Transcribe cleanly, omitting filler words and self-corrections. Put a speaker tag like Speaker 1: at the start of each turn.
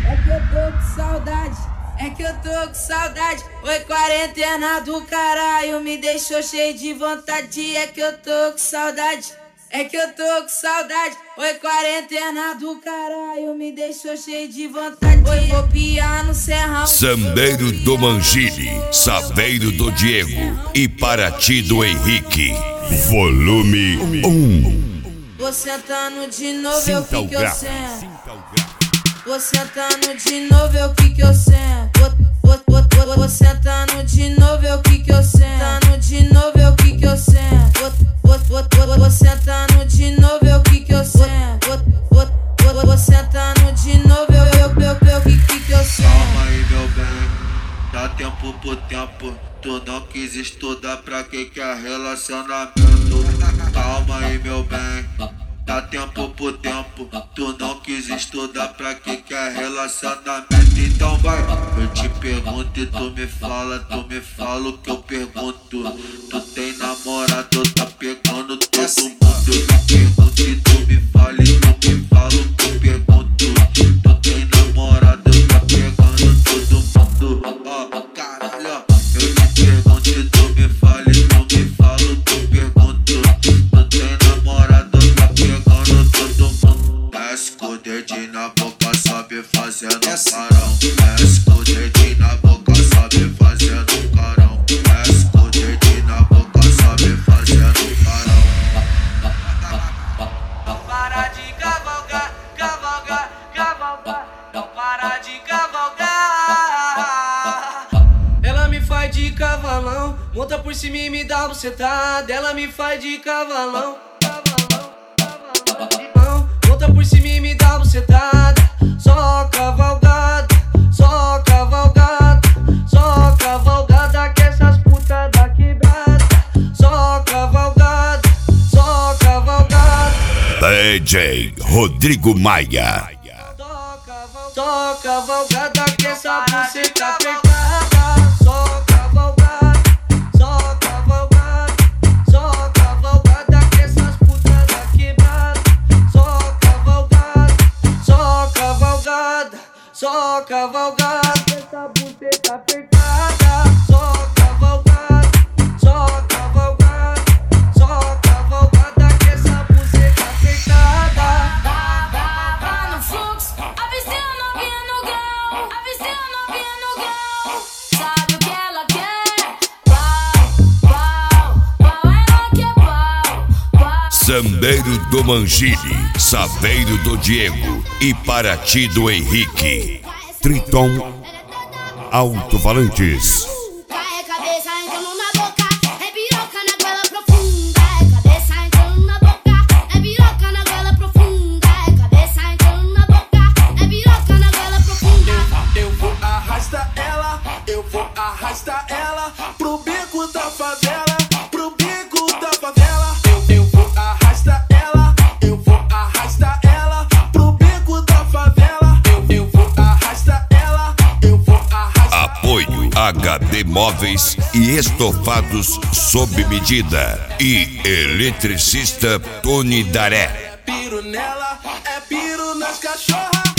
Speaker 1: É que eu tô com saudade, é que eu tô com saudade. Oi, quarentena do caralho, me deixou cheio de vontade. É que eu tô com saudade, é que eu tô com saudade. Oi, quarentena do caralho, me deixou cheio de vontade. Oi, vou piar no serrão.
Speaker 2: Sambeiro do Mangini, Saveiro do Diego e Paraty do Henrique. Volume 1.
Speaker 1: Vou sentando de novo, eu que eu sento. Vou sentando de novo, eu que eu sento. Vou sentando de novo, eu que eu sento. De novo, eu que eu sento. Vou sentando de novo, eu que eu sento. Vou sentando de novo, eu que eu sento.
Speaker 3: Calma aí, meu bem, dá tempo por tempo. Tu não quis estudar, pra que é relacionamento? Calma aí, meu bem, dá tempo por tempo. Tu não quis estudar, pra que é relacionamento? Então vai, eu te pergunto e tu me fala o que eu pergunto. Tu tem namorado, tá pegando todo mundo. Eu te pergunto e tu me fala o que eu pergunto. Tu tem namorado, tá pegando todo mundo. Ó, caralho, eu te pergunto e tu me fala o que eu pergunto. Tu tem namorado, tá pegando todo mundo. Desce com o dedinho na boca, sobe fazendo carão. Desce com o dedinho na boca, sobe fazendo carão. Desce com o dedinho na boca, sobe fazendo carão.
Speaker 4: Não para de cavalgar, cavalgar, cavalgar. Não para de cavalgar. Ela me faz de cavalão, monta por cima e me dá bucetada. Ela me faz de cavalão, cavalão, cavalão. Monta por cima e me dá bucetada. Só cavalgada, só cavalgada, só cavalgada que essas putas da quebrada. Só cavalgada, só cavalgada.
Speaker 2: DJ Rodrigo Maia.
Speaker 4: Só cavalgada que essa buceta pegada. Só cavalgada, só cavalgada, só cavalgada que essas putas da quebrada. Só cavalgada, só cavalgada, só cavalgada que essa buceta pegada. Só cavalgada, só cavalgada, só cavalgada que essa buceta pegada.
Speaker 1: Tá no fluxo, avistei a novinha no grau. Avistei a novinha no grau. Sabe o que ela quer? Pau, ela quer pau.
Speaker 2: Sambeiro do Mangini, Saveiro do Diego e Paraty do Henrique. Triton Alto-Falantes.
Speaker 5: É cabeça entrando na boca, é piroca na goela profunda. É cabeça entrando na boca, é piroca na goela profunda. É cabeça entrando na boca, é piroca na goela profunda.
Speaker 4: Eu vou arrastar ela, eu vou arrastar ela pro bico da favela, pro bico da favela. Eu vou arrastar ela, eu vou arrastar ela pro bico da favela. Eu vou arrastar ela, eu vou arrastar.
Speaker 2: Apoio HD Móveis e Estofados sob medida e Eletricista Tony Daré.
Speaker 4: É piro nela, é piro nas cachorras.